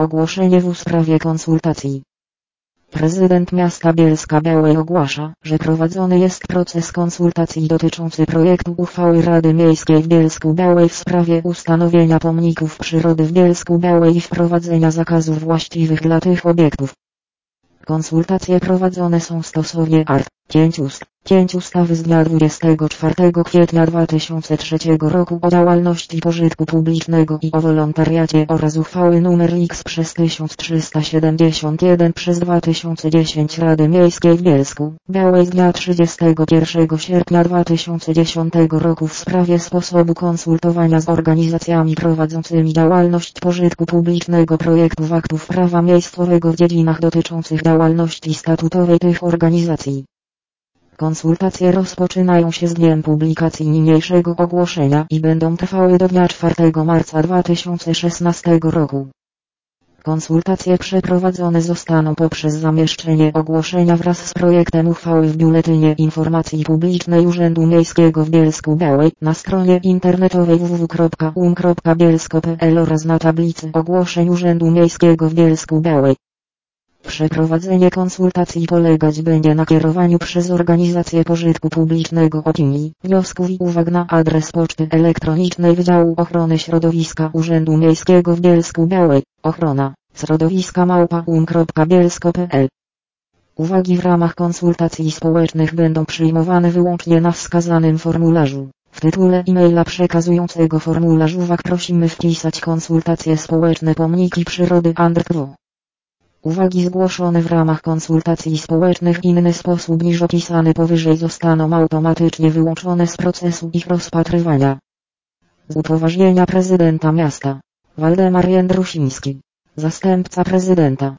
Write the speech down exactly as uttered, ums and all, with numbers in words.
Ogłoszenie w sprawie konsultacji. Prezydent miasta Bielska-Białej ogłasza, że prowadzony jest proces konsultacji dotyczący projektu uchwały Rady Miejskiej w Bielsku-Białej w sprawie ustanowienia pomników przyrody w Bielsku-Białej i wprowadzenia zakazów właściwych dla tych obiektów. Konsultacje prowadzone są stosownie art. pięć ust. pięć ustawy z dnia dwudziestego czwartego kwietnia dwa tysiące trzeciego roku o działalności pożytku publicznego i o wolontariacie oraz uchwały nr X przez tysiąc trzysta siedemdziesiąt jeden przez dwa tysiące dziesięć Rady Miejskiej w Bielsku Białej z dnia trzydziestego pierwszego sierpnia dwa tysiące dziesiątego roku w sprawie sposobu konsultowania z organizacjami prowadzącymi działalność pożytku publicznego projektów aktów prawa miejscowego w dziedzinach dotyczących działalności statutowej tych organizacji. Konsultacje rozpoczynają się z dniem publikacji niniejszego ogłoszenia i będą trwały do dnia czwartego marca dwa tysiące szesnastego roku. Konsultacje przeprowadzone zostaną poprzez zamieszczenie ogłoszenia wraz z projektem uchwały w Biuletynie Informacji Publicznej Urzędu Miejskiego w Bielsku-Białej na stronie internetowej w w w kropka u m kropka bielsko kropka p l oraz na tablicy ogłoszeń Urzędu Miejskiego w Bielsku-Białej. Przeprowadzenie konsultacji polegać będzie na kierowaniu przez organizację pożytku publicznego opinii, wniosków i uwag na adres poczty elektronicznej Wydziału Ochrony Środowiska Urzędu Miejskiego w Bielsku-Białej, ochrona środowiska małpa u m kropka bielsko kropka p l. Uwagi w ramach konsultacji społecznych będą przyjmowane wyłącznie na wskazanym formularzu. W tytule e-maila przekazującego formularz uwag prosimy wpisać konsultacje społeczne pomniki przyrody Andrkwo. Uwagi zgłoszone w ramach konsultacji społecznych w inny sposób niż opisany powyżej zostaną automatycznie wyłączone z procesu ich rozpatrywania. Z upoważnienia prezydenta miasta. Waldemar Jędrusiński. Zastępca prezydenta.